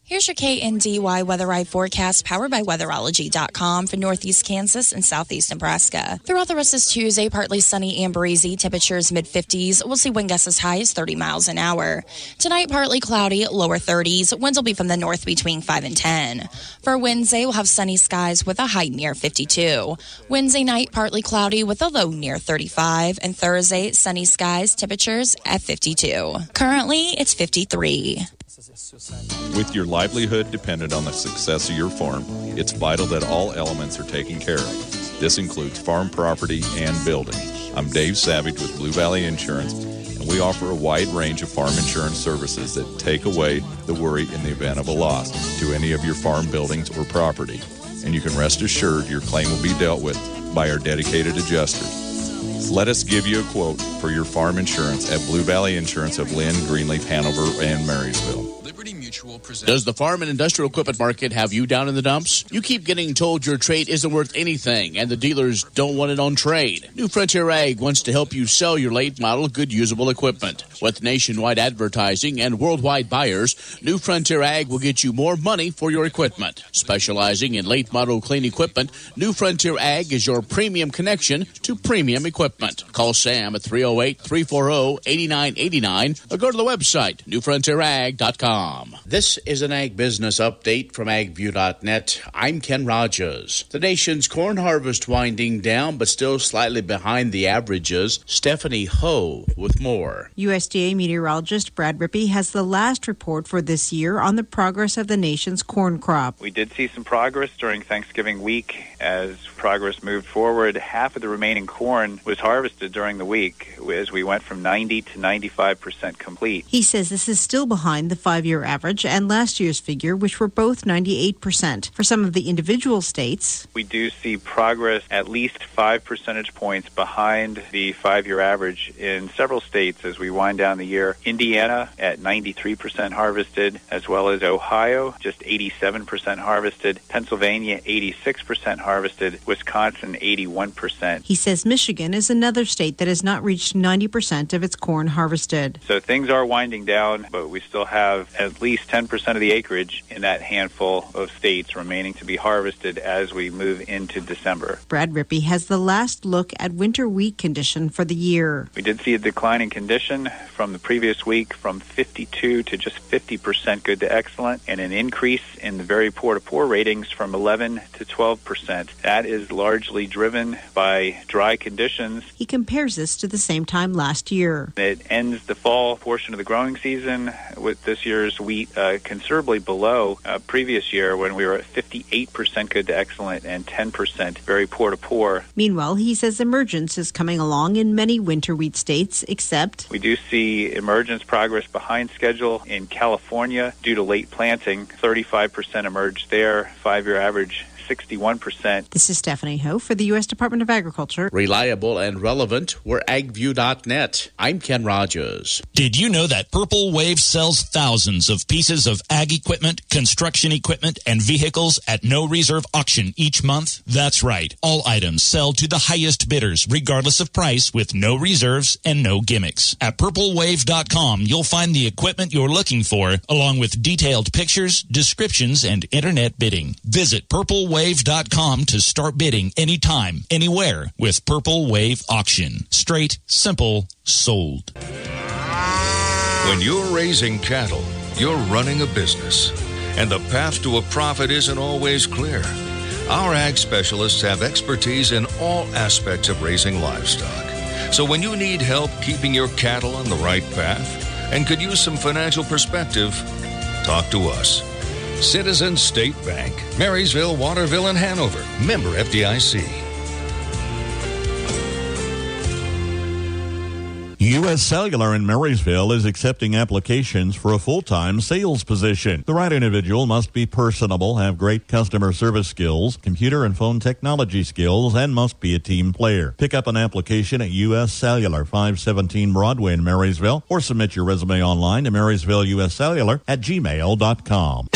Here's your KNDY Weather Eye forecast powered by weatherology.com for northeast Kansas and southeast Nebraska. Throughout the rest of Tuesday, partly sunny and breezy, temperatures mid-50s. We'll see wind gusts as high as 30 miles an hour. Tonight, partly cloudy, lower 30s. Winds will be from the north between 5 and 10. For Wednesday, we'll have sunny skies with a high near 52. Wednesday night, partly cloudy with a low near 35. And Thursday, sunny skies, temperatures at 52. Currently, it's 53. With your livelihood dependent on the success of your farm, it's vital that all elements are taken care of. This includes farm property and buildings. I'm Dave Savage with Blue Valley Insurance, and we offer a wide range of farm insurance services that take away the worry in the event of a loss to any of your farm buildings or property. And you can rest assured your claim will be dealt with by our dedicated adjusters. Let us give you a quote for your farm insurance at Blue Valley Insurance of Lynn, Greenleaf, Hanover, and Marysville. Liberty Mutual presents. Does the farm and industrial equipment market have you down in the dumps? You keep getting told your trade isn't worth anything and the dealers don't want it on trade. New Frontier Ag wants to help you sell your late model good usable equipment. With nationwide advertising and worldwide buyers, New Frontier Ag will get you more money for your equipment. Specializing in late model clean equipment, New Frontier Ag is your premium connection to premium equipment. Call Sam at 308-340-8989 or go to the website, newfrontierag.com. This is an Ag Business Update from agview.net. I'm Ken Rogers. The nation's corn harvest winding down, but still slightly behind the averages. Stephanie Ho with more. USDA meteorologist Brad Rippey has the last report for this year on the progress of the nation's corn crop. We did see some progress during Thanksgiving week. As progress moved forward, half of the remaining corn was harvested during the week as we went from 90 to 95% complete. He says this is still behind the 5-year average and last year's figure, which were both 98%. For some of the individual states, we do see progress at least 5 percentage points behind the 5-year average in several states as we wind down the year. Indiana at 93% harvested, as well as Ohio, just 87% harvested. Pennsylvania, 86% harvested. Wisconsin, 81%. He says Michigan is another state that has not reached 90% of its corn harvested. So things are winding down, but we still have at least 10% of the acreage in that handful of states remaining to be harvested as we move into December. Brad Rippey has the last look at winter wheat condition for the year. We did see a decline in condition from the previous week from 52 to just 50% good to excellent, and an increase in the very poor to poor ratings from 11 to 12%. That is largely driven by dry conditions. He compares this to the same time last year. It ends the fall portion of the growing season with this year's wheat considerably below previous year when we were at 58% good to excellent and 10% very poor to poor. Meanwhile, he says emergence is coming along in many winter wheat states, except we do see emergence progress behind schedule in California due to late planting. 35% emerged there, 5-year average 61%. This is Stephanie Ho for the U.S. Department of Agriculture. Reliable and relevant, we're agview.net. I'm Ken Rogers. Did you know that Purple Wave sells thousands of pieces of ag equipment, construction equipment, and vehicles at no reserve auction each month? That's right. All items sell to the highest bidders, regardless of price, with no reserves and no gimmicks. At purplewave.com, you'll find the equipment you're looking for, along with detailed pictures, descriptions, and internet bidding. Visit purplewave.com to start bidding anytime, anywhere with Purple Wave Auction. Straight, simple, sold. When you're raising cattle, you're running a business, and the path to a profit isn't always clear. Our ag specialists have expertise in all aspects of raising livestock. So when you need help keeping your cattle on the right path and could use some financial perspective, talk to us. Citizens State Bank, Marysville, Waterville, and Hanover. Member FDIC. U.S. Cellular in Marysville is accepting applications for a full-time sales position. The right individual must be personable, have great customer service skills, computer and phone technology skills, and must be a team player. Pick up an application at U.S. Cellular, 517 Broadway in Marysville, or submit your resume online to marysvilleusallular@gmail.com.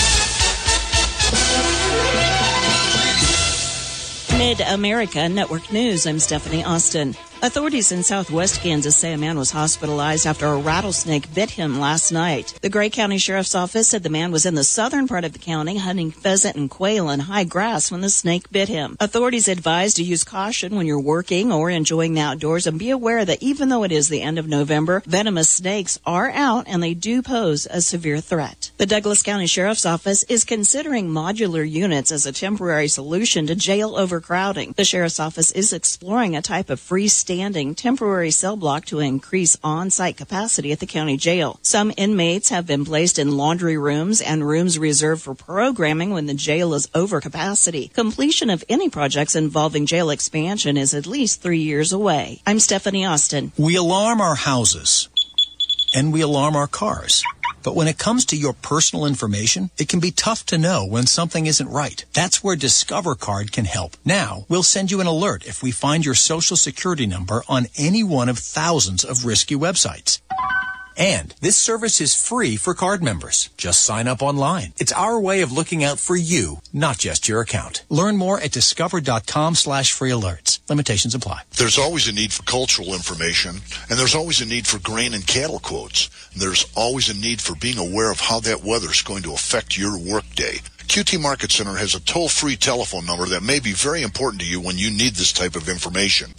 Mid-America Network News, I'm Stephanie Austin. Authorities in southwest Kansas say a man was hospitalized after a rattlesnake bit him last night. The Gray County Sheriff's Office said the man was in the southern part of the county hunting pheasant and quail in high grass when the snake bit him. Authorities advise to use caution when you're working or enjoying the outdoors, and be aware that even though it is the end of November, venomous snakes are out and they do pose a severe threat. The Douglas County Sheriff's Office is considering modular units as a temporary solution to jail overcrowding. The Sheriff's Office is exploring a type of freestanding temporary cell block to increase on-site capacity at the county jail. Some inmates have been placed in laundry rooms and rooms reserved for programming when the jail is over capacity. Completion of any projects involving jail expansion is at least 3 years away. I'm Stephanie Austin. We alarm our houses and we alarm our cars. But when it comes to your personal information, it can be tough to know when something isn't right. That's where Discover Card can help. Now, we'll send you an alert if we find your social security number on any one of thousands of risky websites. And this service is free for card members. Just sign up online. It's our way of looking out for you, not just your account. Learn more at discover.com/free alerts. Limitations apply. There's always a need for cultural information, and there's always a need for grain and cattle quotes. And there's always a need for being aware of how that weather is going to affect your workday. QT Market Center has a toll-free telephone number that may be very important to you when you need this type of information.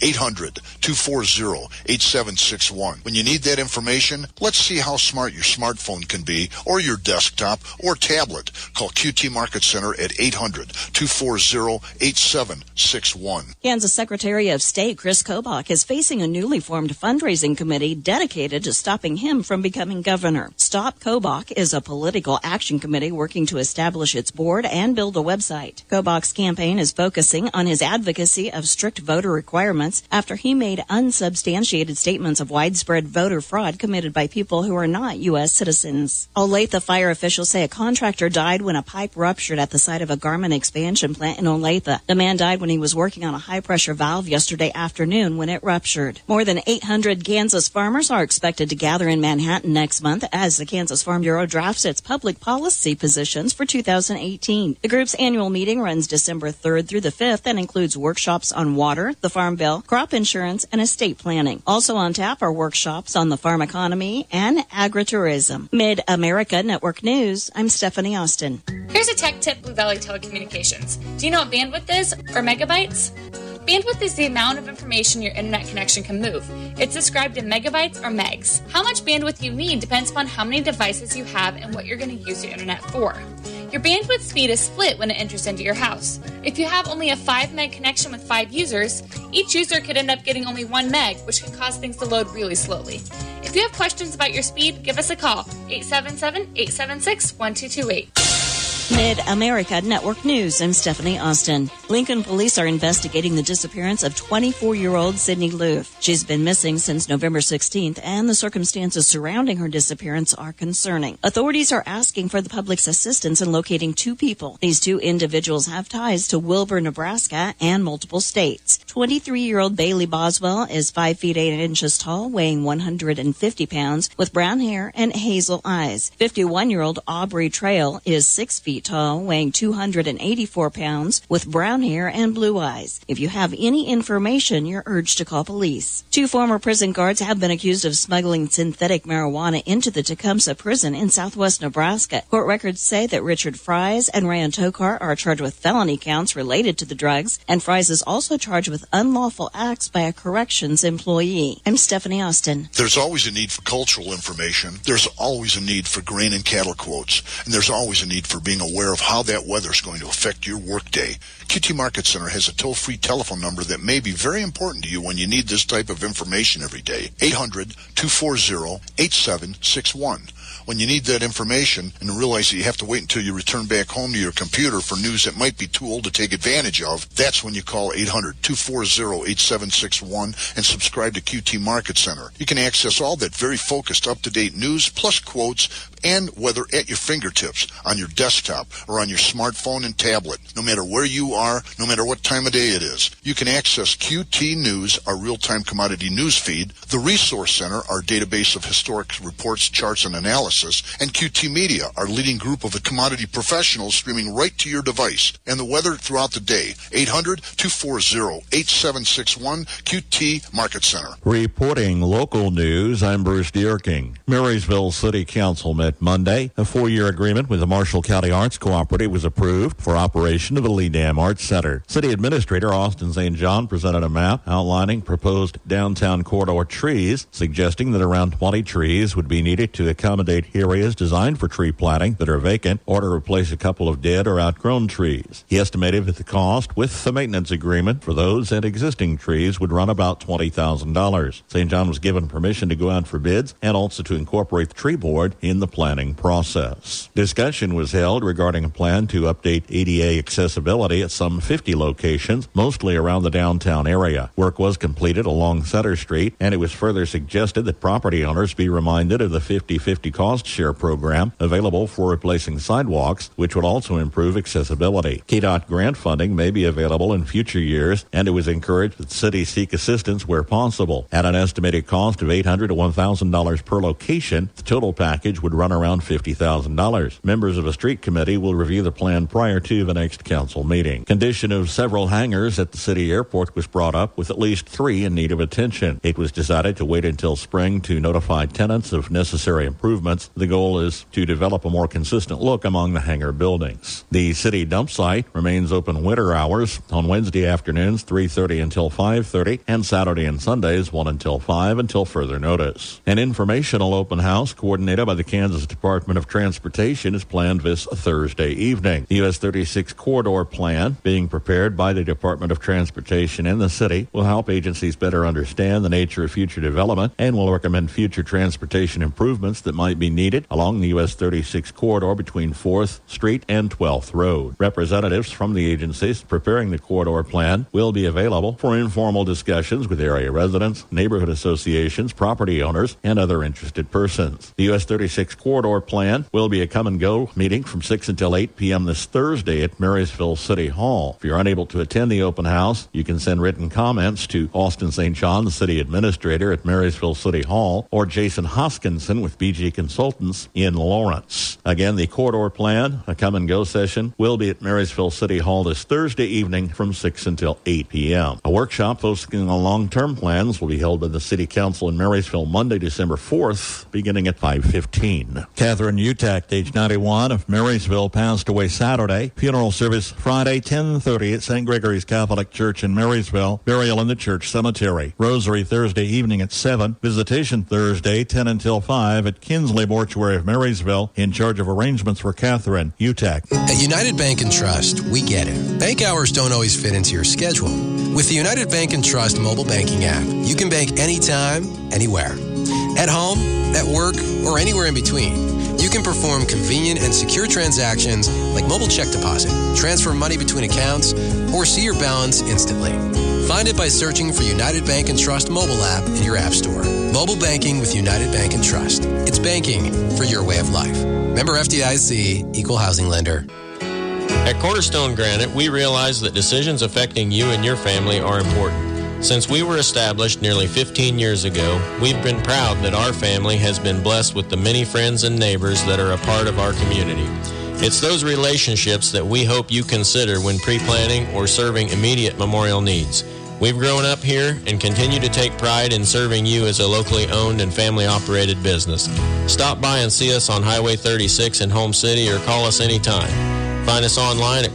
800-240-8761. When you need that information, let's see how smart your smartphone can be, or your desktop, or tablet. Call QT Market Center at 800-240-8761. Kansas Secretary of State Chris Kobach is facing a newly formed fundraising committee dedicated to stopping him from becoming governor. Stop Kobach is a political action committee working to establish its board and build a website. Kobach's campaign is focusing on his advocacy of strict voter requirements after he made unsubstantiated statements of widespread voter fraud committed by people who are not U.S. citizens. Olathe fire officials say a contractor died when a pipe ruptured at the site of a garment expansion plant in Olathe. The man died when he was working on a high-pressure valve yesterday afternoon when it ruptured. More than 800 Kansas farmers are expected to gather in Manhattan next month as the Kansas Farm Bureau drafts its public policy positions for 2018. The group's annual meeting runs December 3rd through the 5th and includes workshops on water, the Farm Bill, crop insurance, and estate planning. Also on tap are workshops on the farm economy and agritourism. Mid-America Network News, I'm Stephanie Austin. Here's a tech tip, Blue Valley Telecommunications. Do you know what bandwidth is, or megabytes? Bandwidth is the amount of information your internet connection can move. It's described in megabytes or megs. How much bandwidth you need depends upon how many devices you have and what you're going to use your internet for. Your bandwidth speed is split when it enters into your house. If you have only a 5 meg connection with 5 users, each user could end up getting only 1 meg, which can cause things to load really slowly. If you have questions about your speed, give us a call, 877-876-1228. Mid-America Network News, I'm Stephanie Austin. Lincoln police are investigating the disappearance of 24-year-old Sydney Loof. She's been missing since November 16th, and the circumstances surrounding her disappearance are concerning. Authorities are asking for the public's assistance in locating 2 people. These 2 individuals have ties to Wilbur, Nebraska, and multiple states. 23-year-old Bailey Boswell is 5 feet 8 inches tall, weighing 150 pounds, with brown hair and hazel eyes. 51-year-old Aubrey Trail is 6 feet tall, weighing 284 pounds, with brown hair and blue eyes. If you have any information, you're urged to call police. 2 former prison guards have been accused of smuggling synthetic marijuana into the Tecumseh prison in southwest Nebraska. Court records say that Richard Fries and Rayan Tokar are charged with felony counts related to the drugs, and Fries is also charged with unlawful acts by a corrections employee. I'm Stephanie Austin. There's always a need for cultural information. There's always a need for grain and cattle quotes. And there's always a need for being aware of how that weather is going to affect your workday. QT Market Center has a toll-free telephone number that may be very important to you when you need this type of information every day. 800-240-8761. When you need that information and realize that you have to wait until you return back home to your computer for news that might be too old to take advantage of, that's when you call 800-240-8761 and subscribe to QT Market Center. You can access all that very focused, up-to-date news plus quotes and weather at your fingertips on your desktop or on your smartphone and tablet. No matter where you are, no matter what time of day it is, you can access QT News, our real-time commodity news feed, the Resource Center, our database of historic reports, charts, and analysis, and QT Media, our leading group of commodity professionals streaming right to your device, and the weather throughout the day. 800-240-8761, QT Market Center. Reporting local news, I'm Bruce Dierking. Marysville City Council met Monday. A 4-year agreement with the Marshall County Arts Cooperative was approved for operation of the Lee Dam Arts Center. City Administrator Austin St. John presented a map outlining proposed downtown corridor trees, suggesting that around 20 trees would be needed to accommodate areas designed for tree planting that are vacant or to replace a couple of dead or outgrown trees. He estimated that the cost with the maintenance agreement for those and existing trees would run about $20,000. St. John was given permission to go out for bids and also to incorporate the tree board in the planning process. Discussion was held regarding a plan to update ADA accessibility at some 50 locations, mostly around the downtown area. Work was completed along Center Street, and it was further suggested that property owners be reminded of the 50-50 cost share program available for replacing sidewalks, which would also improve accessibility. KDOT grant funding may be available in future years, and it was encouraged that cities seek assistance where possible. At an estimated cost of $800 to $1,000 per location, the total package would run around $50,000. Members of a street committee will review the plan prior to the next council meeting. Condition of several hangars at the city airport was brought up, with at least 3 in need of attention. It was decided to wait until spring to notify tenants of necessary improvements. The goal is to develop a more consistent look among the hangar buildings. The city dump site remains open winter hours on Wednesday afternoons 3:30 until 5:30 and Saturday and Sundays 1 until 5 until further notice. An informational open house coordinated by the Kansas Department of Transportation is planned this Thursday evening. The US 36 corridor plan being prepared by the Department of Transportation and the city will help agencies better understand the nature of future development and will recommend future transportation improvements that might be needed along the US 36 corridor between 4th Street and 12th Road. Representatives from the agencies preparing the corridor plan will be available for informal discussions with area residents, neighborhood associations, property owners, and other interested persons. The US 36 corridor plan will be a come-and-go meeting from 6 until 8 p.m. this Thursday at Marysville City Hall. If you're unable to attend the open house, you can send written comments to Austin St. John, the city administrator at Marysville City Hall, or Jason Hoskinson with BG Consultants in Lawrence. Again, the corridor plan, a come-and-go session, will be at Marysville City Hall this Thursday evening from 6 until 8 p.m. A workshop focusing on long-term plans will be held by the City Council in Marysville Monday, December 4th, beginning at 5:15. Catherine Utak, age 91, of Marysville, passed away Saturday. Funeral service Friday, 10:30 at St. Gregory's Catholic Church in Marysville. Burial in the church cemetery. Rosary Thursday evening at 7. Visitation Thursday, 10 until 5 at Kinsley Mortuary of Marysville. In charge of arrangements for Catherine Utak. At United Bank and Trust, we get it. Bank hours don't always fit into your schedule. With the United Bank and Trust mobile banking app, you can bank anytime, anywhere. At home, at work, or anywhere in between. You can perform convenient and secure transactions like mobile check deposit, transfer money between accounts, or see your balance instantly. Find it by searching for United Bank and Trust mobile app in your app store. Mobile banking with United Bank and Trust. It's banking for your way of life. Member FDIC, Equal Housing Lender. At Cornerstone Granite, we realize that decisions affecting you and your family are important. Since we were established nearly 15 years ago, we've been proud that our family has been blessed with the many friends and neighbors that are a part of our community. It's those relationships that we hope you consider when pre-planning or serving immediate memorial needs. We've grown up here and continue to take pride in serving you as a locally owned and family-operated business. Stop by and see us on Highway 36 in Home City or call us anytime. Find us online at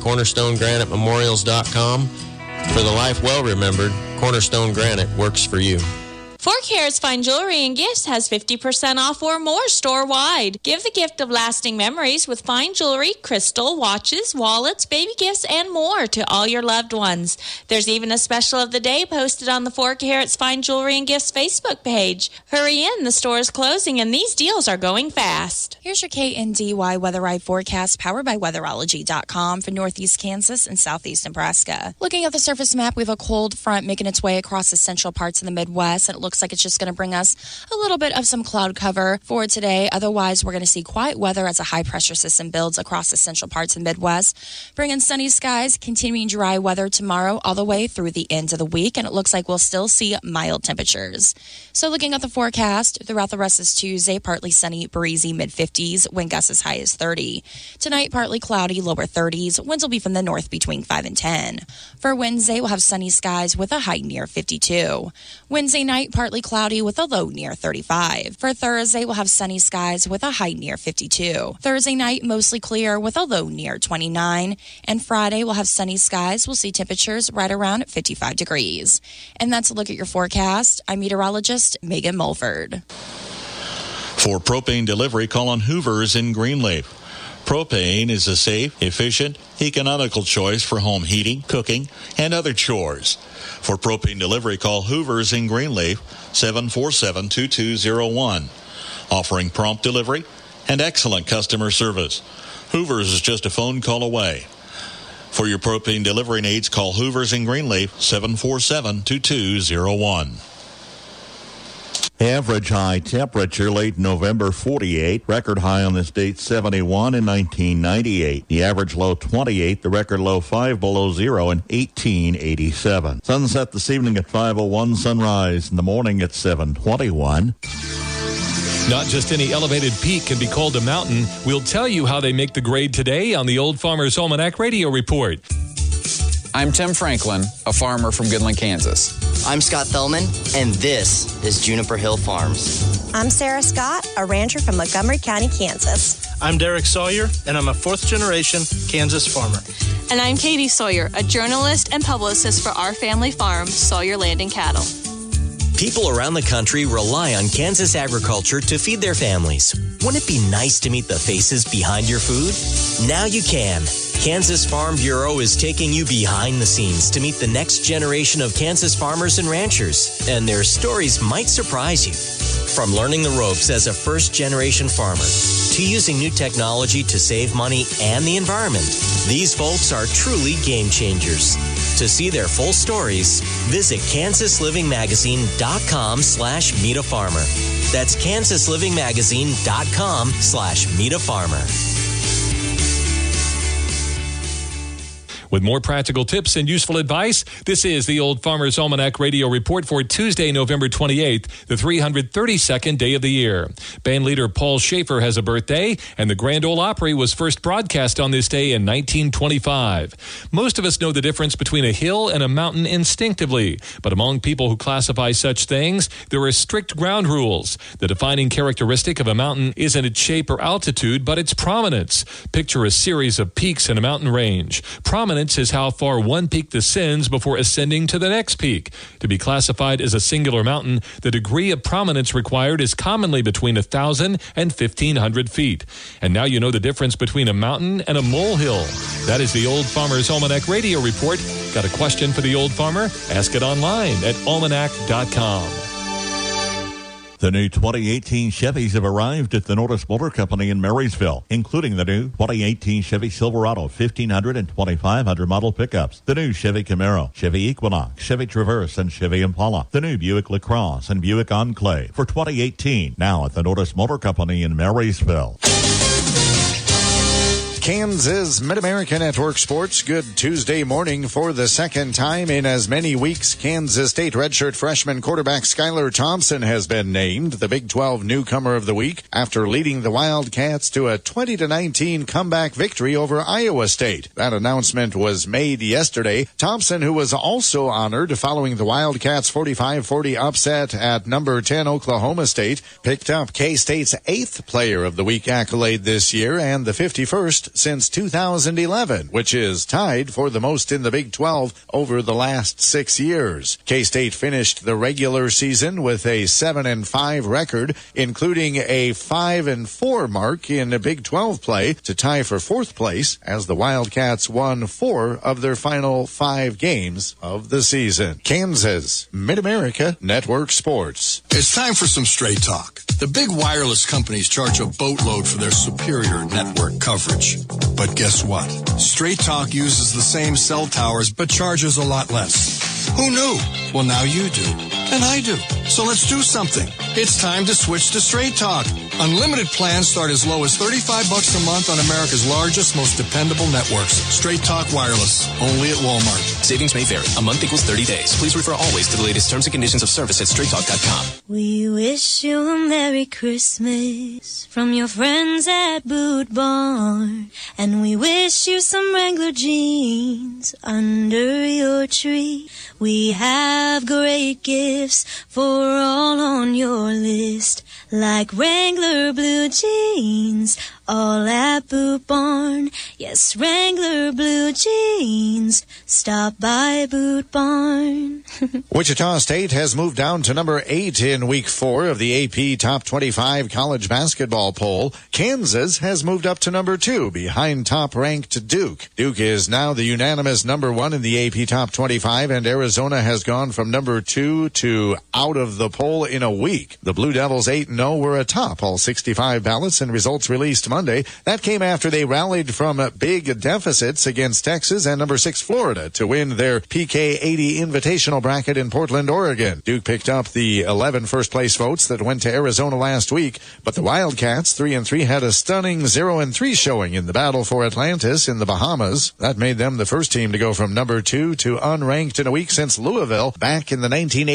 cornerstonegranite.memorials.com. For the life well remembered, Cornerstone Granite works for you. 4 Carats Fine Jewelry and Gifts has 50% off or more store-wide. Give the gift of lasting memories with fine jewelry, crystal, watches, wallets, baby gifts, and more to all your loved ones. There's even a special of the day posted on the 4 Carats Fine Jewelry and Gifts Facebook page. Hurry in, the store is closing, and these deals are going fast. Here's your KNDY Weather Ride forecast powered by weatherology.com for northeast Kansas and southeast Nebraska. Looking at the surface map, we have a cold front making its way across the central parts of the Midwest, and it looks looks like it's just going to bring us a little bit of some cloud cover for today. Otherwise, we're going to see quiet weather as a high-pressure system builds across the central parts of the Midwest, bringing sunny skies, continuing dry weather tomorrow all the way through the end of the week, and it looks like we'll still see mild temperatures. So looking at the forecast, throughout the rest of Tuesday, partly sunny, breezy, mid-50s, wind gusts as high as 30. Tonight, partly cloudy, lower 30s. Winds will be from the north between 5 and 10. For Wednesday, we'll have sunny skies with a high near 52. Wednesday night, partly cloudy with a low near 35. For Thursday, we'll have sunny skies with a high near 52. Thursday night, mostly clear with a low near 29. And Friday, we'll have sunny skies. We'll see temperatures right around 55 degrees. And that's a look at your forecast. I'm meteorologist Megan Mulford. For propane delivery, call on Hoover's in Greenleaf. Propane is a safe, efficient, economical choice for home heating, cooking, and other chores. For propane delivery, call Hoover's in Greenleaf, 747-2201. Offering prompt delivery and excellent customer service. Hoover's is just a phone call away. For your propane delivery needs, call Hoover's in Greenleaf, 747-2201. Average high temperature late November 48. Record high on this date 71 in 1998. The average low 28. The record low 5 below zero in 1887. Sunset this evening at 5:01. Sunrise in the morning at 7:21. Not just any elevated peak can be called a mountain. We'll tell you how they make the grade today on the Old Farmer's Almanac Radio Report. I'm Tim Franklin, a farmer from Goodland, Kansas. I'm Scott Thellman, and this is Juniper Hill Farms. I'm Sarah Scott, a rancher from Montgomery County, Kansas. I'm Derek Sawyer, and I'm a fourth-generation Kansas farmer. And I'm Katie Sawyer, a journalist and publicist for our family farm, Sawyer Land and Cattle. People around the country rely on Kansas agriculture to feed their families. Wouldn't it be nice to meet the faces behind your food? Now you can. Kansas Farm Bureau is taking you behind the scenes to meet the next generation of Kansas farmers and ranchers, and their stories might surprise you. From learning the ropes as a first-generation farmer to using new technology to save money and the environment, these folks are truly game changers. To see their full stories, visit KansasLivingMagazine.com/meetafarmer. That's KansasLivingMagazine.com/meetafarmer. With more practical tips and useful advice, this is the Old Farmer's Almanac Radio Report for Tuesday, November 28th, the 332nd day of the year. Band leader Paul Schaefer has a birthday, and the Grand Ole Opry was first broadcast on this day in 1925. Most of us know the difference between a hill and a mountain instinctively, but among people who classify such things, there are strict ground rules. The defining characteristic of a mountain isn't its shape or altitude, but its prominence. Picture a series of peaks in a mountain range. Prominence is how far one peak descends before ascending to the next peak. To be classified as a singular mountain, the degree of prominence required is commonly between 1,000 and 1,500 feet. And now you know the difference between a mountain and a molehill. That is the Old Farmer's Almanac Radio Report. Got a question for the old farmer? Ask it online at almanac.com. The new 2018 Chevys have arrived at the Norris Motor Company in Marysville, including the new 2018 Chevy Silverado 1500 and 2500 model pickups, the new Chevy Camaro, Chevy Equinox, Chevy Traverse, and Chevy Impala, the new Buick LaCrosse and Buick Enclave for 2018, now at the Norris Motor Company in Marysville. Kansas Mid-America Network Sports. Good Tuesday morning. For the second time in as many weeks, Kansas State redshirt freshman quarterback Skylar Thompson has been named the Big 12 Newcomer of the Week after leading the Wildcats to a 20-19 comeback victory over Iowa State. That announcement was made yesterday. Thompson, who was also honored following the Wildcats' 45-40 upset at number 10 Oklahoma State, picked up K-State's 8th Player of the Week accolade this year and the 51st since 2011, which is tied for the most in the Big 12 over the last 6 years. K-State finished the regular season with a 7-5 record, including a 5-4 mark in the Big 12 play to tie for 4th place as the Wildcats won 4 of their final 5 games of the season. Kansas Mid-America Network Sports. It's time for some straight talk. The big wireless companies charge a boatload for their superior network coverage. But guess what? Straight Talk uses the same cell towers but charges a lot less. Who knew? Well, now you do. And I do. So let's do something. It's time to switch to Straight Talk. Unlimited plans start as low as $35 a month on America's largest, most dependable networks. Straight Talk Wireless, only at Walmart. Savings may vary. A month equals 30 days. Please refer always to the latest terms and conditions of service at straighttalk.com. We wish you a Merry Christmas from your friends at Boot Barn. And we wish you some Wrangler jeans under your tree. We have great gifts for all on your list, like Wrangler blue jeans, all at Boot Barn. Yes, Wrangler blue jeans. Stop by Boot Barn. Wichita State has moved down to number 8 in week 4 of the AP Top 25 college basketball poll. Kansas has moved up to number 2 behind top-ranked Duke. Duke is now the unanimous number 1 in the AP Top 25, and Arizona has gone from number 2 to out of the poll in a week. The Blue Devils 8-0 were atop all 65 ballots and results released Monday. That came after they rallied from big deficits against Texas and number 6 Florida to win their PK 80 Invitational bracket in Portland, Oregon. Duke picked up the 11 first-place votes that went to Arizona last week, but the Wildcats, 3-3, had a stunning 0-3 showing in the battle for Atlantis in the Bahamas. That made them the first team to go from number 2 to unranked in a week since Louisville back in the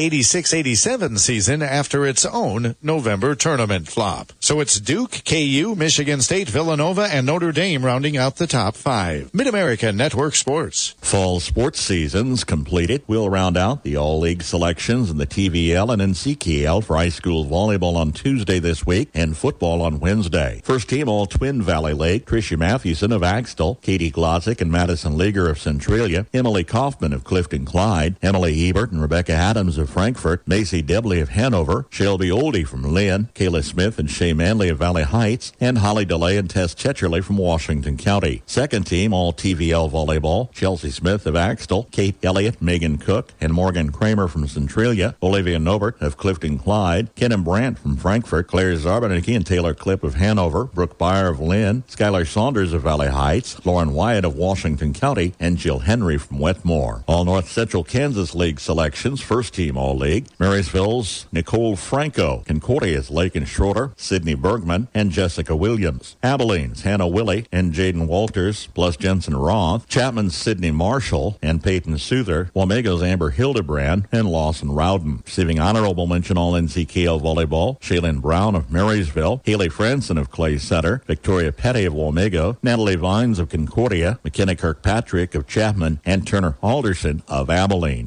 1986-87 season after its own November tournament flop. So it's Duke, KU, Michigan State, Villanova, and Notre Dame rounding out the top 5. Mid-America Network Sports. Fall sports seasons completed. We'll round out the all-league selections in the TVL and NCKL for high school volleyball on Tuesday this week and football on Wednesday. First team all Twin Valley Lake, Tricia Matthewson of Axtell, Katie Glodzik and Madison Leaguer of Centralia, Emily Kaufman of Clifton Clyde, Emily Ebert and Rebecca Adams of Frankfort, Macy Debley of Hanover, Shelby Oldie from Lynn, Kayla Smith and Shay Manley of Valley Heights, and Holly DeLay and Tess Chetcherley from Washington County. Second team all TVL volleyball, Chelsea Smith of Axtell, Kate Elliott, Megan Cook, and Morgan Kramer from Centralia, Olivia Nobert of Clifton Clyde, Kenan Brandt from Frankfort, Claire Zarbanicki and Taylor Klipp of Hanover, Brooke Byer of Lynn, Skylar Saunders of Valley Heights, Lauren Wyatt of Washington County, and Jill Henry from Wetmore. All North Central Kansas League selections, first team all league, Marysville's Nicole Franco, Concordia's Lakin Schroeder, Sydney Bergman, and Jessica Williams, Abilene's Hannah Willie and Jaden Walters, plus Jensen Roth, Chapman's Sydney Marshall and Peyton Souther, Wamego's Amber Hildebrand, and Lawson Rowden. Receiving honorable mention all NCKL volleyball, Shaylin Brown of Marysville, Haley Franson of Clay Center, Victoria Petty of Wamego, Natalie Vines of Concordia, McKenna Kirkpatrick of Chapman, and Turner Alderson of Abilene.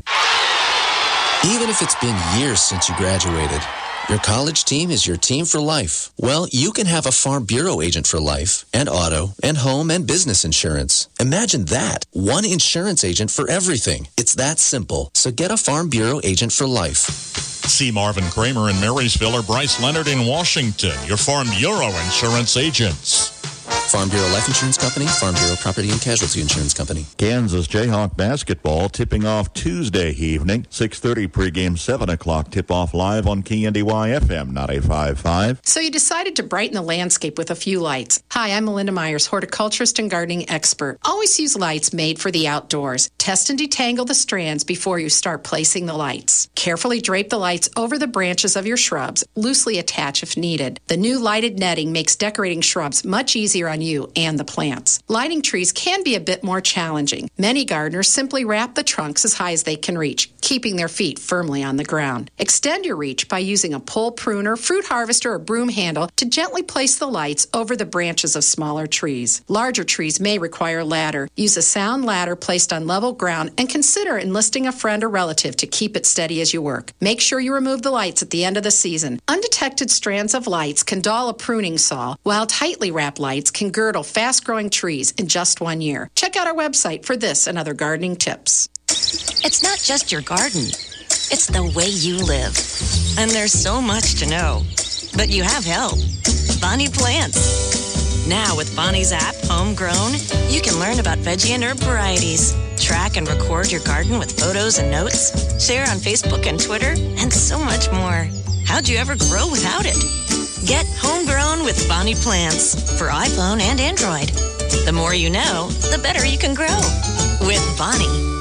Even if it's been years since you graduated, your college team is your team for life. Well, you can have a Farm Bureau agent for life, and auto, and home, and business insurance. Imagine that. One insurance agent for everything. It's that simple. So get a Farm Bureau agent for life. See Marvin Kramer in Marysville or Bryce Leonard in Washington, your Farm Bureau insurance agents. Farm Bureau Life Insurance Company, Farm Bureau Property and Casualty Insurance Company. Kansas Jayhawk basketball tipping off Tuesday evening, 6:30 pregame, 7 o'clock tip-off live on KNDY FM 95.5. So you decided to brighten the landscape with a few lights. Hi, I'm Melinda Myers, horticulturist and gardening expert. Always use lights made for the outdoors. Test and detangle the strands before you start placing the lights. Carefully drape the lights over the branches of your shrubs. Loosely attach if needed. The new lighted netting makes decorating shrubs much easier on you and the plants. Lighting trees can be a bit more challenging. Many gardeners simply wrap the trunks as high as they can reach, keeping their feet firmly on the ground. Extend your reach by using a pole pruner, fruit harvester, or broom handle to gently place the lights over the branches of smaller trees. Larger trees may require a ladder. Use a sound ladder placed on level ground and consider enlisting a friend or relative to keep it steady as you work. Make sure you remove the lights at the end of the season. Undetected strands of lights can dull a pruning saw, while tightly wrapped lights can girdle fast-growing trees in just 1 year. Check out our website for this and other gardening tips. It's not just your garden. It's the way you live. And there's so much to know. But you have help. Bonnie Plants. Now with Bonnie's app, Homegrown, you can learn about veggie and herb varieties. Track and record your garden with photos and notes. Share on Facebook and Twitter, and so much more. How'd you ever grow without it? Get Homegrown with Bonnie Plants for iPhone and Android. The more you know, the better you can grow. With Bonnie.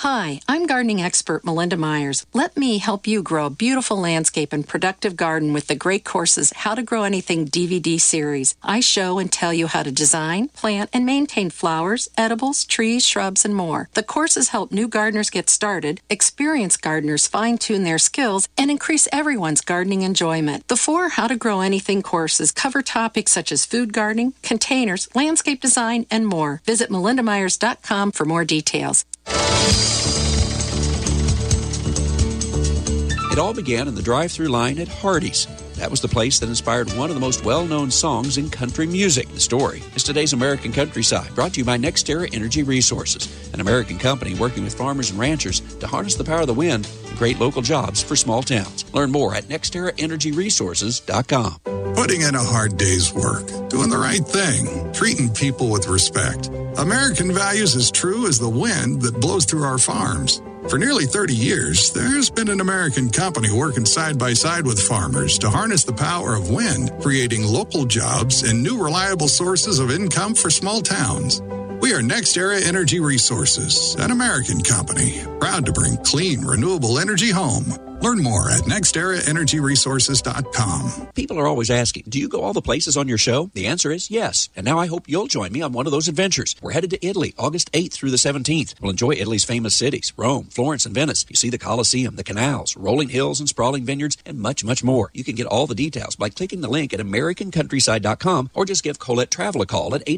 Hi, I'm gardening expert Melinda Myers. Let me help you grow a beautiful landscape and productive garden with the great courses How to Grow Anything DVD series. I show and tell you how to design, plant, and maintain flowers, edibles, trees, shrubs, and more. The courses help new gardeners get started, experienced gardeners fine-tune their skills, and increase everyone's gardening enjoyment. The 4 How to Grow Anything courses cover topics such as food gardening, containers, landscape design, and more. Visit melindamyers.com for more details. It all began in the drive-thru line at Hardee's. That was the place that inspired one of the most well-known songs in country music. The story is today's American Countryside, brought to you by NextEra Energy Resources, an American company working with farmers and ranchers to harness the power of the wind and create local jobs for small towns. Learn more at nexteraenergyresources.com. Putting in a hard day's work, doing the right thing, treating people with respect. American values as true as the wind that blows through our farms. For nearly 30 years, there's been an American company working side by side with farmers to harness the power of wind, creating local jobs and new reliable sources of income for small towns. We are NextEra Energy Resources, an American company, proud to bring clean, renewable energy home. Learn more at nexteraenergyresources.com. People are always asking, do you go all the places on your show? The answer is yes. And now I hope you'll join me on one of those adventures. We're headed to Italy, August 8th through the 17th. We'll enjoy Italy's famous cities, Rome, Florence, and Venice. You see the Colosseum, the canals, rolling hills and sprawling vineyards, and much, much more. You can get all the details by clicking the link at AmericanCountryside.com or just give Colette Travel a call at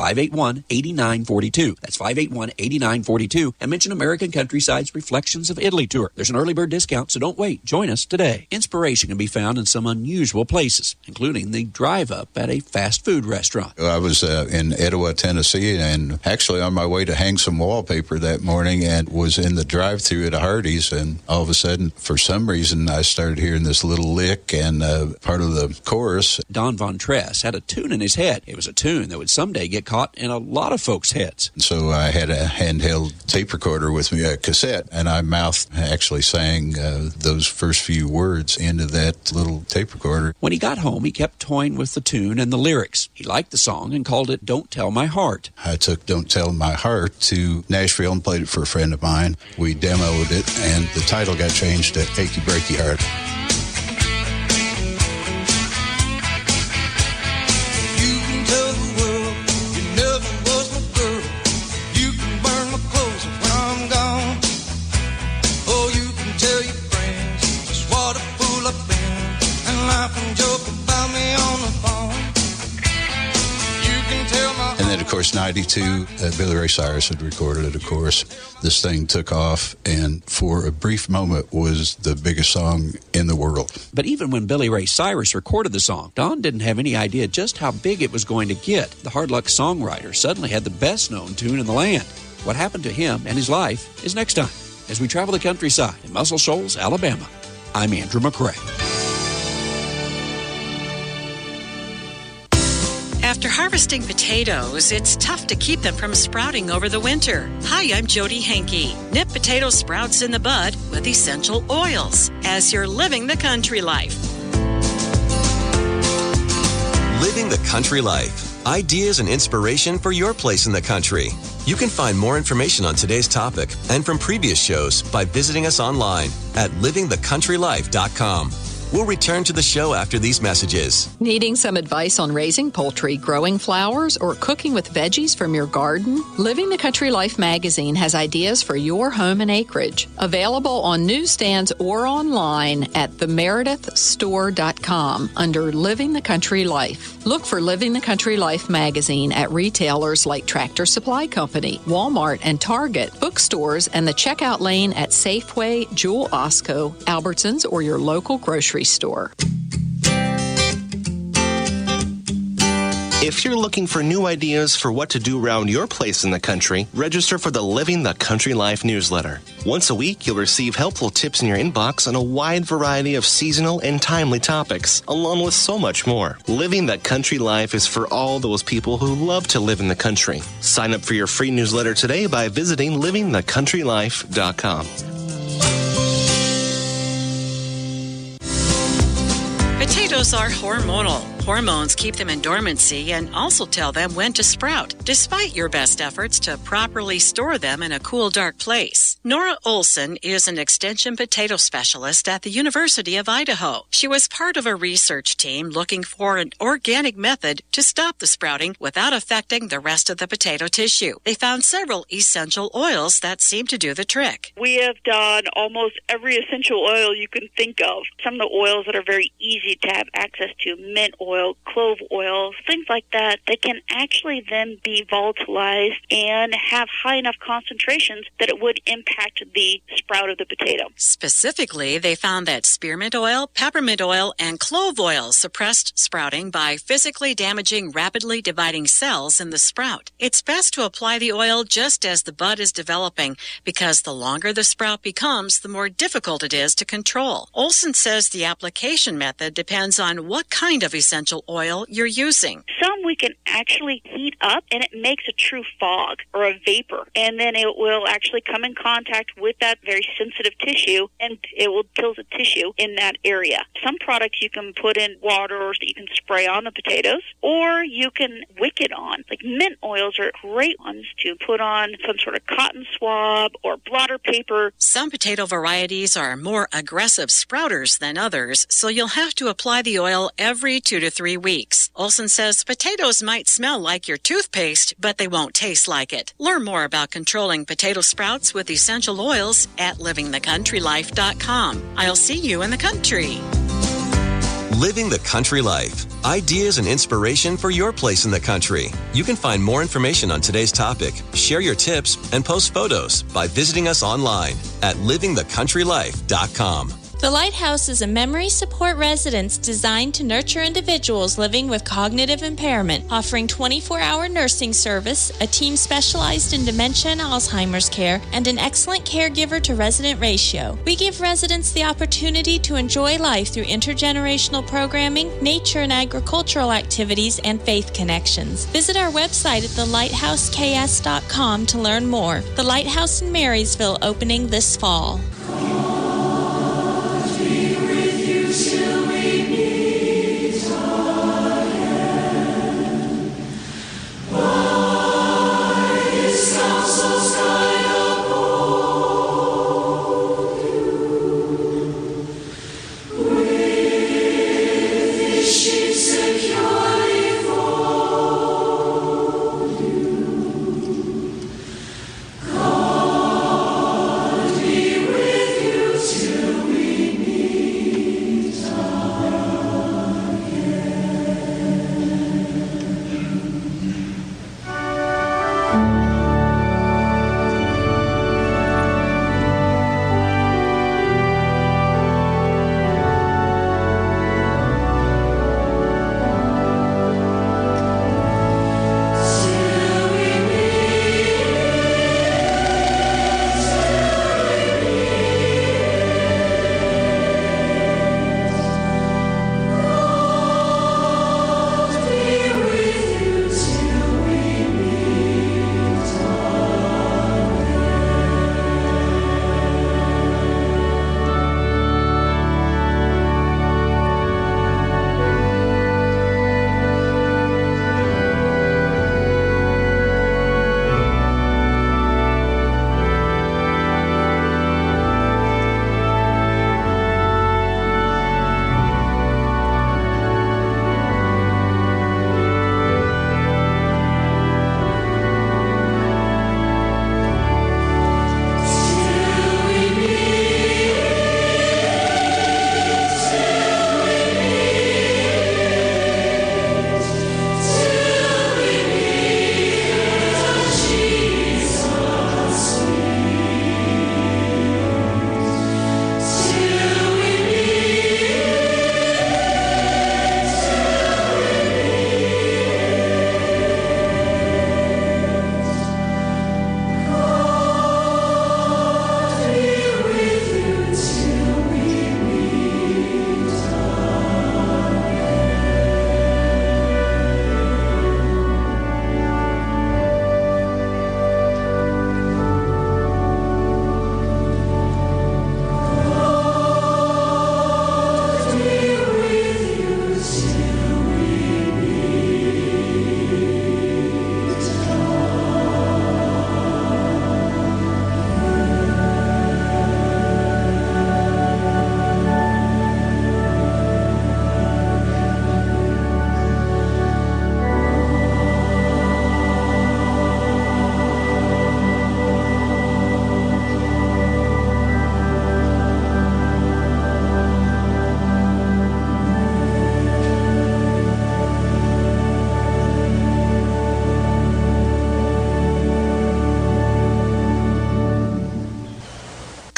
800-581-8942. That's 581-8942, and mention American Countryside's Reflections of Italy tour. There's an early bird discount, so don't wait. Join us today. Inspiration can be found in some unusual places, including the drive-up at a fast food restaurant. I was in Etowah, Tennessee, and actually on my way to hang some wallpaper that morning and was in the drive-thru at a Hardee's, and all of a sudden, for some reason, I started hearing this little lick and part of the chorus. Don Von Tress had a tune in his head. It was a tune that would someday get caught in a lot of folks' heads. So I had a handheld tape recorder with me, a cassette, and I actually sang those first few words into that little tape recorder. When he got home, he kept toying with the tune and the lyrics. He liked the song and called it Don't Tell My Heart. I took Don't Tell My Heart to Nashville and played it for a friend of mine. We demoed it, and the title got changed to Achy Breaky Heart. And then, of course, 92, Billy Ray Cyrus had recorded it, of course. This thing took off, and for a brief moment was the biggest song in the world. But even when Billy Ray Cyrus recorded the song, Don didn't have any idea just how big it was going to get. The Hard Luck songwriter suddenly had the best-known tune in the land. What happened to him and his life is next time, as we travel the countryside in Muscle Shoals, Alabama. I'm Andrew McCrae. After harvesting potatoes, it's tough to keep them from sprouting over the winter. Hi, I'm Jody Henke. Nip potato sprouts in the bud with essential oils as you're living the country life. Living the country life. Ideas and inspiration for your place in the country. You can find more information on today's topic and from previous shows by visiting us online at livingthecountrylife.com. We'll return to the show after these messages. Needing some advice on raising poultry, growing flowers, or cooking with veggies from your garden? Living the Country Life magazine has ideas for your home and acreage. Available on newsstands or online at themeredithstore.com under Living the Country Life. Look for Living the Country Life magazine at retailers like Tractor Supply Company, Walmart, and Target, bookstores, and the checkout lane at Safeway, Jewel Osco, Albertsons, or your local grocery store. If you're looking for new ideas for what to do around your place in the country, register for the Living the Country Life newsletter. Once a week, you'll receive helpful tips in your inbox on a wide variety of seasonal and timely topics, along with so much more. Living the Country Life is for all those people who love to live in the country. Sign up for your free newsletter today by visiting livingthecountrylife.com. Potatoes are hormonal. Hormones keep them in dormancy and also tell them when to sprout, despite your best efforts to properly store them in a cool, dark place. Nora Olson is an extension potato specialist at the University of Idaho. She was part of a research team looking for an organic method to stop the sprouting without affecting the rest of the potato tissue. They found several essential oils that seem to do the trick. We have done almost every essential oil you can think of. Some of the oils that are very easy to have access to, mint oil, clove oil, things like that, they can actually then be volatilized and have high enough concentrations that it would impact the sprout of the potato. Specifically, they found that spearmint oil, peppermint oil, and clove oil suppressed sprouting by physically damaging rapidly dividing cells in the sprout. It's best to apply the oil just as the bud is developing because the longer the sprout becomes, the more difficult it is to control. Olson says the application method depends on what kind of essential oil you're using. Some we can actually heat up and it makes a true fog or a vapor, and then it will actually come in contact with that very sensitive tissue and it will kill the tissue in that area. Some products you can put in water or that you can spray on the potatoes, or you can wick it on. Like mint oils are great ones to put on some sort of cotton swab or blotter paper. Some potato varieties are more aggressive sprouters than others, so you'll have to apply the oil every 2 to 3 weeks. Olson says potatoes might smell like your toothpaste, but they won't taste like it. Learn more about controlling potato sprouts with essential oils at livingthecountrylife.com. I'll see you in the country. Living the Country Life. Ideas and inspiration for your place in the country. You can find more information on today's topic, share your tips, and post photos by visiting us online at livingthecountrylife.com. The Lighthouse is a memory support residence designed to nurture individuals living with cognitive impairment, offering 24-hour nursing service, a team specialized in dementia and Alzheimer's care, and an excellent caregiver to resident ratio. We give residents the opportunity to enjoy life through intergenerational programming, nature and agricultural activities, and faith connections. Visit our website at thelighthouseks.com to learn more. The Lighthouse in Marysville opening this fall. God be with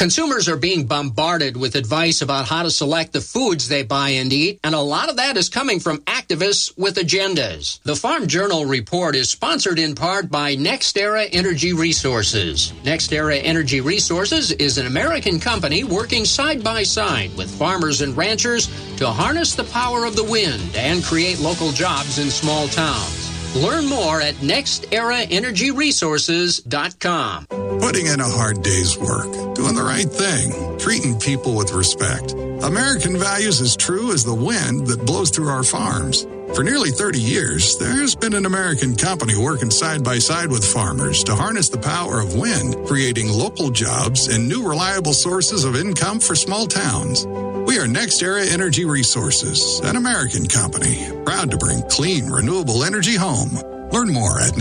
Consumers are being bombarded with advice about how to select the foods they buy and eat, and a lot of that is coming from activists with agendas. The Farm Journal report is sponsored in part by NextEra Energy Resources. NextEra Energy Resources is an American company working side by side with farmers and ranchers to harness the power of the wind and create local jobs in small towns. Learn more at nexteraenergyresources.com. Putting in a hard day's work, doing the right thing, treating people with respect. American values as true as the wind that blows through our farms. For nearly 30 years, there's been an American company working side by side with farmers to harness the power of wind, creating local jobs and new reliable sources of income for small towns. We are NextEra Energy Resources, an American company, proud to bring clean, renewable energy home. Learn more at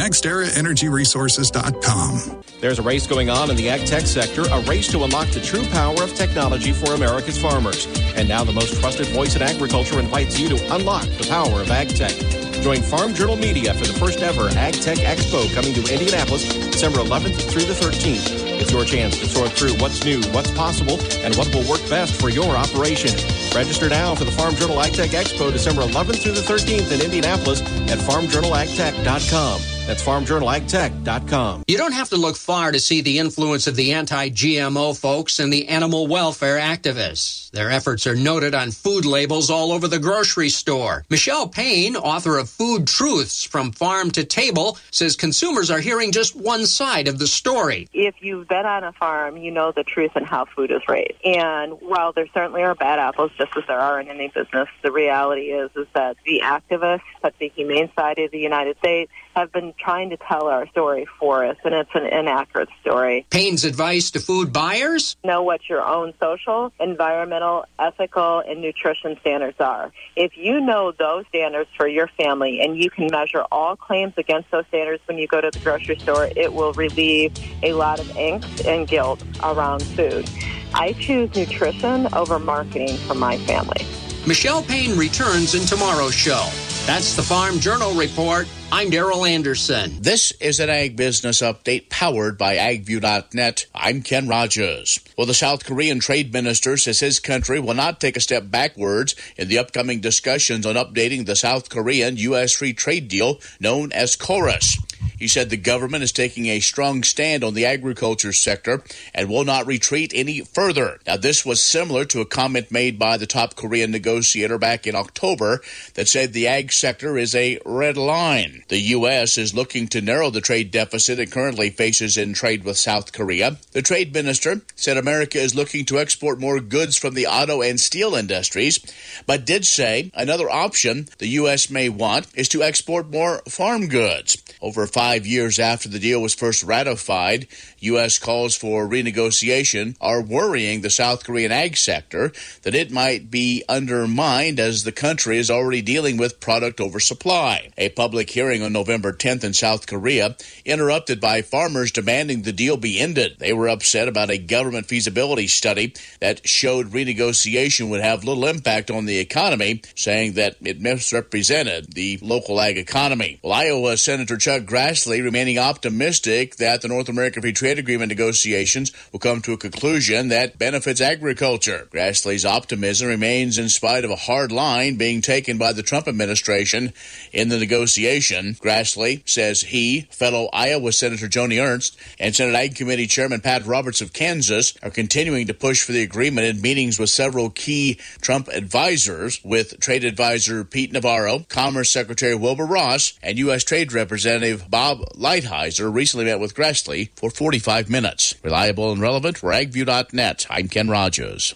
nexteraenergyresources.com. There's a race going on in the ag tech sector, a race to unlock the true power of technology for America's farmers. And now the most trusted voice in agriculture invites you to unlock the power of ag tech. Join Farm Journal Media for the first ever Ag Tech Expo coming to Indianapolis December 11th through the 13th. It's your chance to sort through what's new, what's possible, and what will work best for your operation. Register now for the Farm Journal Ag Tech Expo December 11th through the 13th in Indianapolis at farmjournalagtech.com. That's farmjournalagtech.com. You don't have to look far to see the influence of the anti-GMO folks and the animal welfare activists. Their efforts are noted on food labels all over the grocery store. Michelle Payne, author of Food Truths From Farm to Table, says consumers are hearing just one side of the story. If you've been on a farm, you know the truth in how food is raised. And while there certainly are bad apples, just as there are in any business, the reality is that the activists at the Humane Society of the United States have been trying to tell our story for us, and it's an inaccurate story. Payne's advice to food buyers? Know what your own social, environmental, ethical, and nutrition standards are. If you know those standards for your family and you can measure all claims against those standards when you go to the grocery store, it will relieve a lot of angst and guilt around food. I choose nutrition over marketing for my family. Michelle Payne returns in tomorrow's show. That's the Farm Journal Report. I'm Darrell Anderson. This is an Ag Business Update powered by AgView.net. I'm Ken Rogers. Well, the South Korean trade minister says his country will not take a step backwards in the upcoming discussions on updating the South Korean-U.S. free trade deal known as KORUS. He said the government is taking a strong stand on the agriculture sector and will not retreat any further. Now, this was similar to a comment made by the top Korean negotiator back in October that said the ag sector is a red line. The U.S. is looking to narrow the trade deficit it currently faces in trade with South Korea. The trade minister said America is looking to export more goods from the auto and steel industries, but did say another option the U.S. may want is to export more farm goods. Over 5 years after the deal was first ratified, U.S. calls for renegotiation are worrying the South Korean ag sector that it might be undermined as the country is already dealing with product oversupply. A public hearing on November 10th in South Korea interrupted by farmers demanding the deal be ended. They were upset about a government feasibility study that showed renegotiation would have little impact on the economy, saying that it misrepresented the local ag economy. Well, Iowa Senator Chuck Grassley remaining optimistic that the North American Free Trade Agreement negotiations will come to a conclusion that benefits agriculture. Grassley's optimism remains in spite of a hard line being taken by the Trump administration in the negotiation. Grassley says he, fellow Iowa Senator Joni Ernst, and Senate Ag Committee Chairman Pat Roberts of Kansas are continuing to push for the agreement in meetings with several key Trump advisors, with Trade Advisor Pete Navarro, Commerce Secretary Wilbur Ross, and U.S. Trade Representative Bob Lighthizer recently met with Grassley for 45 minutes. Reliable and relevant for AgView.net. I'm Ken Rogers.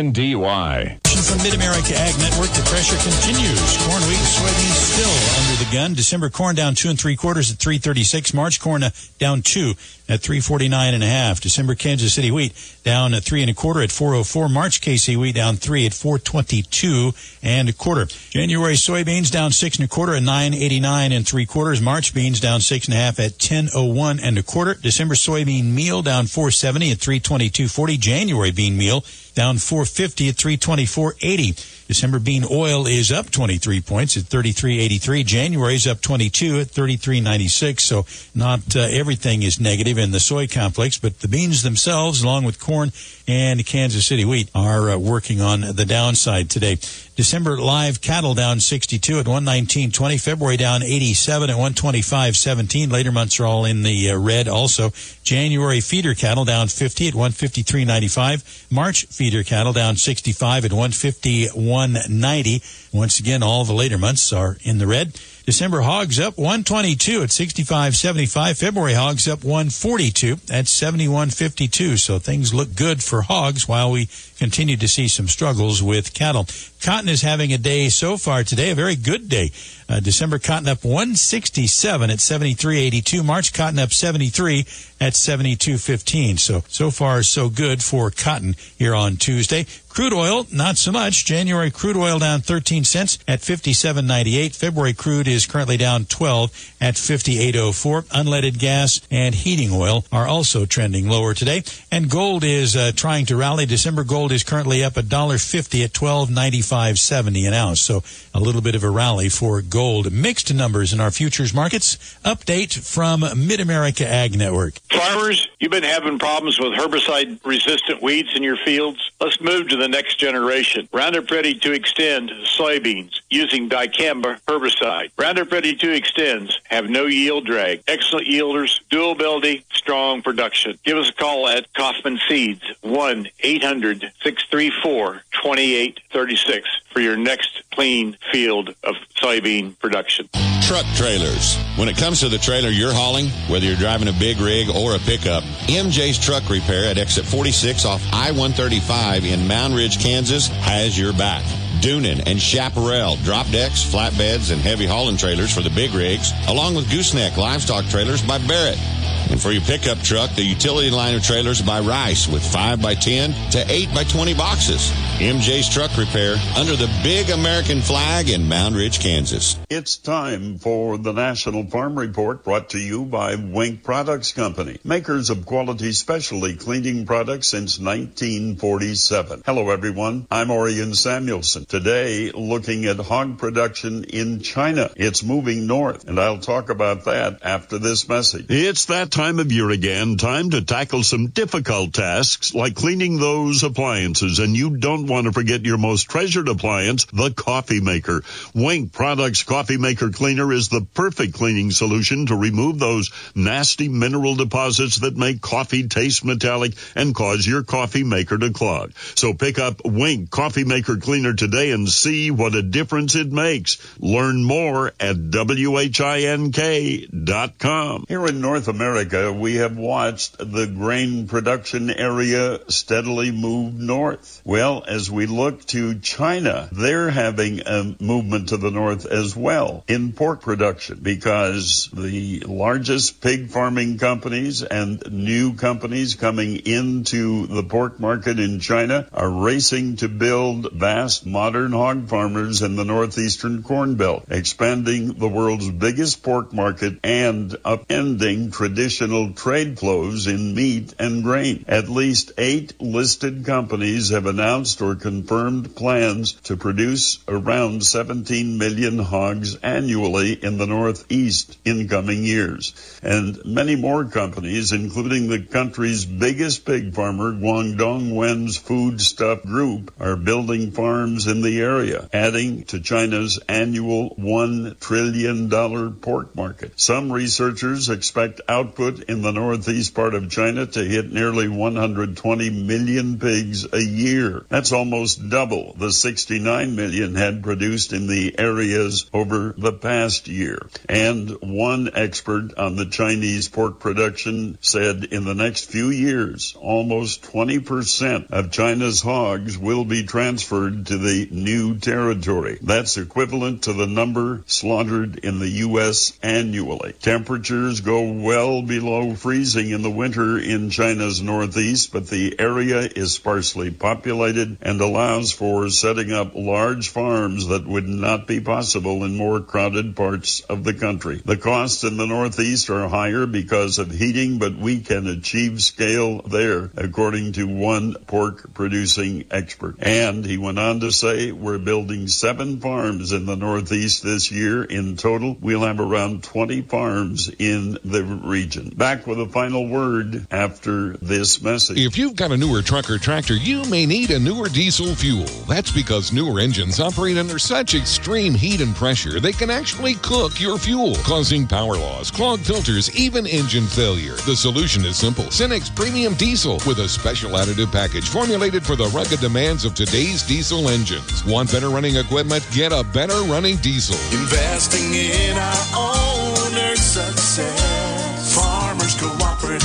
KNDY. From Mid-America Ag Network, the pressure continues. Corn, wheat, soybeans still under the gun. December corn down 2 3/4 at 336. March corn down 2 at 349.5. December Kansas City wheat down at 3 1/4 at 404. March KC wheat down 3 at 422 1/4. January soybeans down 6 1/4 at 989 3/4. March beans down 6 1/2 at 1001 1/4. December soybean meal down 470 at 322.40. January bean meal down $4.50 at $324.80. December bean oil is up 23 points at $33.83. January is up 22 at $33.96. So not everything is negative in the soy complex, but the beans themselves, along with corn and Kansas City wheat, are working on the downside today. December live cattle down 62 at 119.20. February down 87 at 125.17. Later months are all in the red also. January feeder cattle down 50 at 153.95. March feeder cattle down 65 at 151.90. Once again, all the later months are in the red. December hogs up 122 at 65.75. February hogs up 142 at 71.52. So things look good for hogs while we continue to see some struggles with cattle. Cotton is having a day so far today, a very good day. December cotton up 167 at 73.82. March cotton up 73 at 72.15. So far so good for cotton here on Tuesday. Crude oil, not so much. January crude oil down 13 cents at 57.98. February crude is currently down 12 at 58.04. Unleaded gas and heating oil are also trending lower today. And gold is trying to rally. December gold is currently up $1.50 at $12.95.70 an ounce. So a little bit of a rally for gold. Mixed numbers in our futures markets. Update from Mid-America Ag Network. Farmers, you've been having problems with herbicide-resistant weeds in your fields. Let's move to the next generation. Roundup Ready 2 Xtend soybeans using dicamba herbicide. Roundup Ready 2 Xtends have no yield drag, excellent yielders, durability, strong production. Give us a call at Kaufman Seeds, 1-800-634-2836 for your next clean field of soybean production. Truck trailers. When it comes to the trailer you're hauling, whether you're driving a big rig or a pickup, MJ's Truck Repair at exit 46 off I-135 in Mound Ridge, Kansas has your back. Doonan and Chaparral drop decks, flatbeds, and heavy hauling trailers for the big rigs, along with gooseneck livestock trailers by Barrett. And for your pickup truck, the utility liner trailers by Rice with 5x10 to 8x20 boxes. MJ's Truck Repair under the big American flag in Mound Ridge, Kansas. It's time for the National Farm Report, brought to you by Wink Products Company, makers of quality specialty cleaning products since 1947. Hello, everyone. I'm Orion Samuelson. Today, looking at hog production in China. It's moving north, and I'll talk about that after this message. It's that time of year again, time to tackle some difficult tasks like cleaning those appliances, and you don't want to forget your most treasured appliance, the coffee maker. Wink Products Coffee Maker Cleaner is the perfect cleaning solution to remove those nasty mineral deposits that make coffee taste metallic and cause your coffee maker to clog. So pick up Wink Coffee Maker Cleaner today and see what a difference it makes. Learn more at WHINK.com. Here in North America, we have watched the grain production area steadily move north. Well, as we look to China, they're having a movement to the north as well in pork production, because the largest pig farming companies and new companies coming into the pork market in China are racing to build vast modern hog farmers in the northeastern Corn Belt, expanding the world's biggest pork market and upending traditional trade flows in meat and grain. At least 8 listed companies have announced or confirmed plans to produce around 17 million hogs annually in the Northeast in coming years. And many more companies, including the country's biggest pig farmer, Guangdong Wen's Foodstuff Group, are building farms in the area, adding to China's annual $1 trillion pork market. Some researchers expect output in the northeast part of China to hit nearly 120 million pigs a year. That's almost double the 69 million had produced in the areas over the past year. And one expert on the Chinese pork production said in the next few years, almost 20% of China's hogs will be transferred to the new territory. That's equivalent to the number slaughtered in the U.S. annually. Temperatures go well below below freezing in the winter in China's northeast, but the area is sparsely populated and allows for setting up large farms that would not be possible in more crowded parts of the country. The costs in the northeast are higher because of heating, but we can achieve scale there, according to one pork-producing expert. And he went on to say, we're building 7 farms in the northeast this year. In total, we'll have around 20 farms in the region. Back with a final word after this message. If you've got a newer truck or tractor, you may need a newer diesel fuel. That's because newer engines operate under such extreme heat and pressure they can actually cook your fuel, causing power loss, clogged filters, even engine failure. The solution is simple. Cenex Premium Diesel with a special additive package formulated for the rugged demands of today's diesel engines. Want better running equipment? Get a better running diesel. Investing in our owner's success. Farmers Cooperative.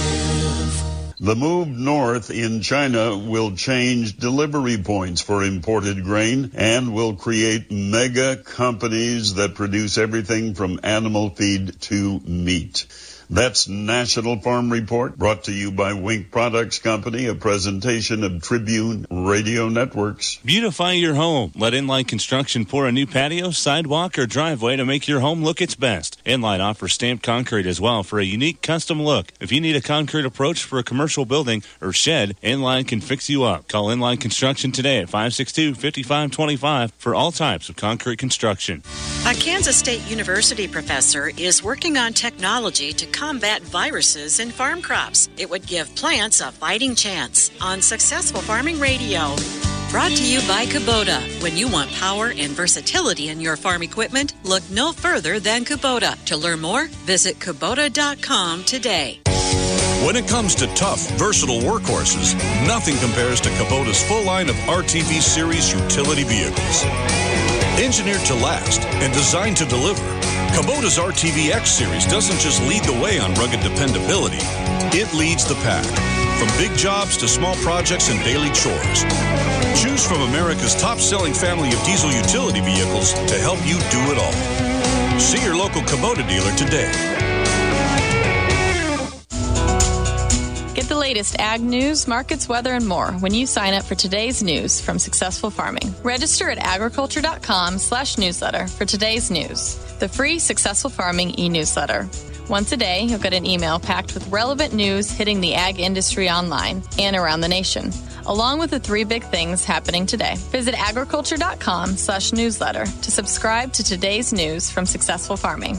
The move north in China will change delivery points for imported grain and will create mega companies that produce everything from animal feed to meat. That's National Farm Report, brought to you by Wink Products Company, a presentation of Tribune Radio Networks. Beautify your home. Let Inline Construction pour a new patio, sidewalk, or driveway to make your home look its best. Inline offers stamped concrete as well for a unique custom look. If you need a concrete approach for a commercial building or shed, Inline can fix you up. Call Inline Construction today at 562-5525 for all types of concrete construction. A Kansas State University professor is working on technology to combat viruses in farm crops. It would give plants a fighting chance on Successful Farming Radio. Brought to you by Kubota. When you want power and versatility in your farm equipment, look no further than Kubota. To learn more, visit Kubota.com today. When it comes to tough, versatile workhorses, nothing compares to Kubota's full line of RTV Series utility vehicles. Engineered to last and designed to deliver, Kubota's RTV X Series doesn't just lead the way on rugged dependability, it leads the pack. From big jobs to small projects and daily chores. Choose from America's top-selling family of diesel utility vehicles to help you do it all. See your local Kubota dealer today. Get the latest ag news, markets, weather, and more when you sign up for today's news from Successful Farming. Register at agriculture.com/newsletter for today's news, the free Successful Farming e-newsletter. Once a day, you'll get an email packed with relevant news hitting the ag industry online and around the nation, along with the 3 big things happening today. Visit agriculture.com/newsletter to subscribe to today's news from Successful Farming.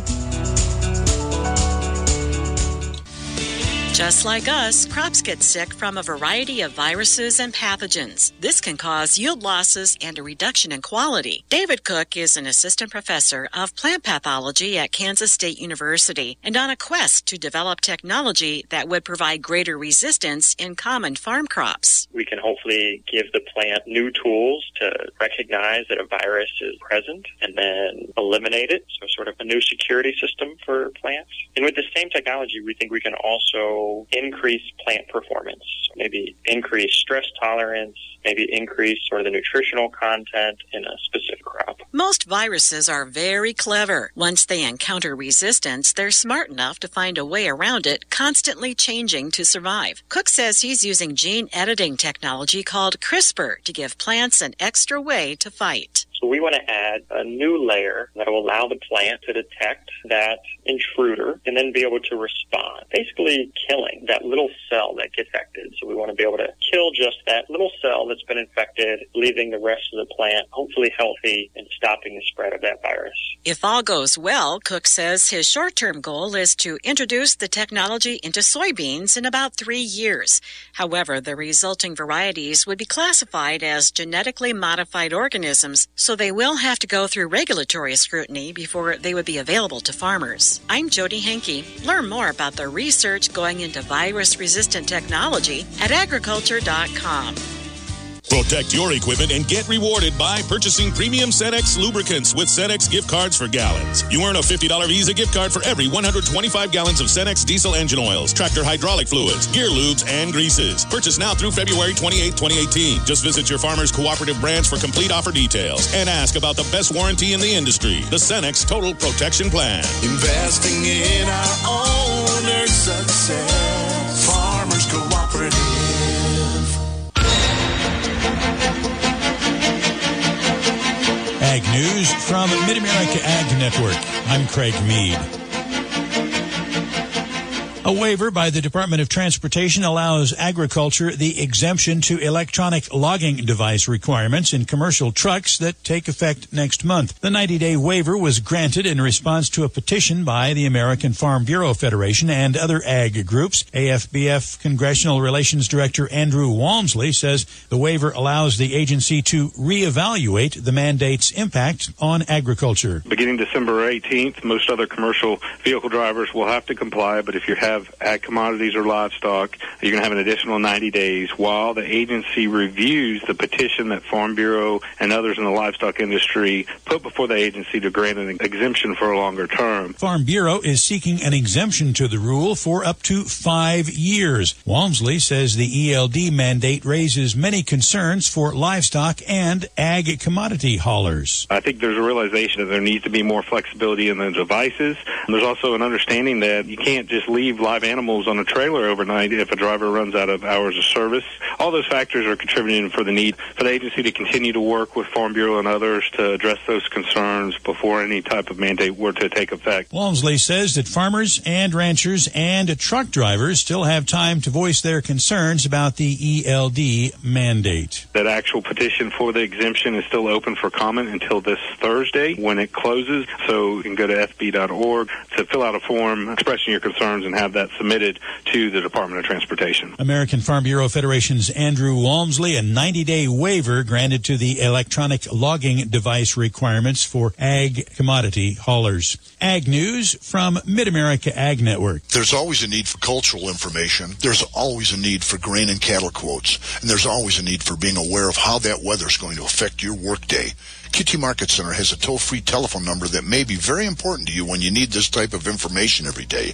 Just like us, crops get sick from a variety of viruses and pathogens. This can cause yield losses and a reduction in quality. David Cook is an assistant professor of plant pathology at Kansas State University and on a quest to develop technology that would provide greater resistance in common farm crops. We can hopefully give the plant new tools to recognize that a virus is present and then eliminate it. So sort of a new security system for plants. And with the same technology, we think we can also increase plant performance. So maybe increase stress tolerance, maybe increase sort of the nutritional content in a specific crop. Most viruses are very clever. Once they encounter resistance, they're smart enough to find a way around it, constantly changing to survive. Cook says he's using gene editing technology called CRISPR to give plants an extra way to fight. So we want to add a new layer that will allow the plant to detect that intruder and then be able to respond, basically killing that little cell that gets affected. So we want to be able to kill just that little cell that's been infected, leaving the rest of the plant hopefully healthy and stopping the spread of that virus. If all goes well, Cook says his short-term goal is to introduce the technology into soybeans in about 3 years. However, the resulting varieties would be classified as genetically modified organisms, so they will have to go through regulatory scrutiny before they would be available to farmers. I'm Jody Henke. Learn more about the research going into virus-resistant technology at agriculture.com. Protect your equipment and get rewarded by purchasing premium Cenex lubricants with Cenex gift cards for gallons. You earn a $50 Visa gift card for every 125 gallons of Cenex diesel engine oils, tractor hydraulic fluids, gear lubes, and greases. Purchase now through February 28, 2018. Just visit your Farmers Cooperative branch for complete offer details and ask about the best warranty in the industry, the Cenex Total Protection Plan. Investing in our owner's success. Farmers Cooperative. Ag News from Mid-America Ag Network. I'm Craig Mead. A waiver by the Department of Transportation allows agriculture the exemption to electronic logging device requirements in commercial trucks that take effect next month. The 90-day waiver was granted in response to a petition by the American Farm Bureau Federation and other ag groups. AFBF Congressional Relations Director Andrew Walmsley says the waiver allows the agency to reevaluate the mandate's impact on agriculture. Beginning December 18th, most other commercial vehicle drivers will have to comply, but if you have ag commodities or livestock, you're going to have an additional 90 days while the agency reviews the petition that Farm Bureau and others in the livestock industry put before the agency to grant an exemption for a longer term. Farm Bureau is seeking an exemption to the rule for up to 5 years. Walmsley says the ELD mandate raises many concerns for livestock and ag commodity haulers. I think there's a realization that there needs to be more flexibility in the devices. There's also an understanding that you can't just leave live animals on a trailer overnight if a driver runs out of hours of service. All those factors are contributing for the need for the agency to continue to work with Farm Bureau and others to address those concerns before any type of mandate were to take effect. Walmsley says that farmers and ranchers and truck drivers still have time to voice their concerns about the ELD mandate. That actual petition for the exemption is still open for comment until this Thursday when it closes. So you can go to fb.org to fill out a form expressing your concerns and have that submitted to the Department of Transportation. American Farm Bureau Federation's Andrew Walmsley, a 90-day waiver granted to the electronic logging device requirements for ag commodity haulers. Ag News from Mid-America Ag Network. There's always a need for cultural information. There's always a need for grain and cattle quotes. And there's always a need for being aware of how that weather is going to affect your workday. QT Market Center has a toll-free telephone number that may be very important to you when you need this type of information every day.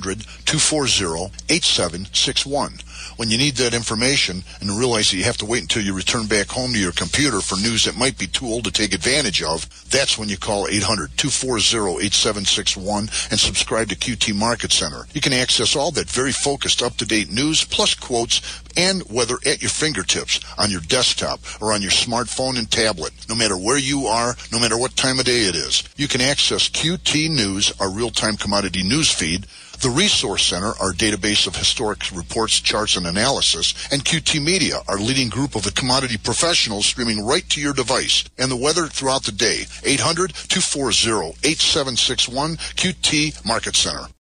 800-240-8761. When you need that information and realize that you have to wait until you return back home to your computer for news that might be too old to take advantage of, that's when you call 800-240-8761 and subscribe to QT Market Center. You can access all that very focused, up-to-date news, plus quotes and weather at your fingertips on your desktop or on your smartphone and tablet, no matter where you are, no matter what time of day it is. You can access QT News, our real-time commodity news feed, the Resource Center, our database of historic reports, charts, and analysis, and QT Media, our leading group of the commodity professionals streaming right to your device, and the weather throughout the day. 800-240-8761, QT Market Center.